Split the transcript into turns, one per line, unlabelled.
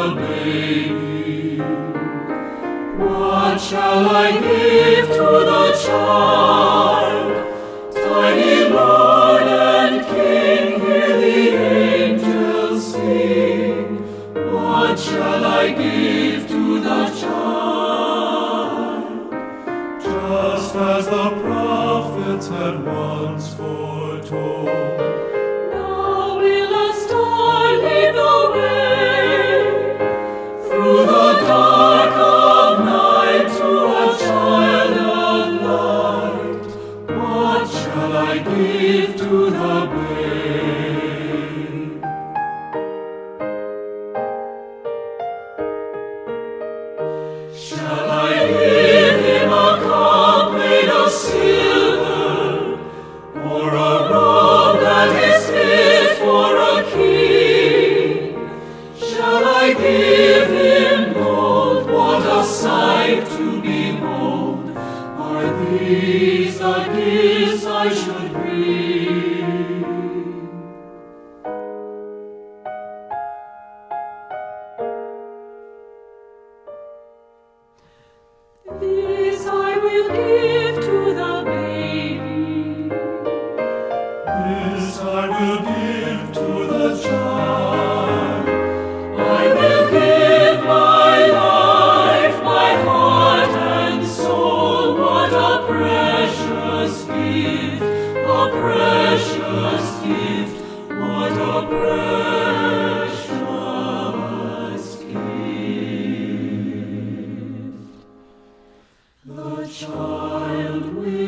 the baby. What shall I give to the child? Tiny Lord and King, hear the angels sing. What shall I give to the child? Just as the prophets had once foretold. Now will a star lead the way through the dark of night to a child of light. What shall I give to the babe? Shall I give him a cup made of silver, or a robe that is fit for a king? Shall I give him gold? What a sight to behold! Are these the gifts I should bring? This I will give to the baby. This I will give to the child. I will give my life, my heart and soul. What a precious gift, a precious gift, what a precious gift. The child will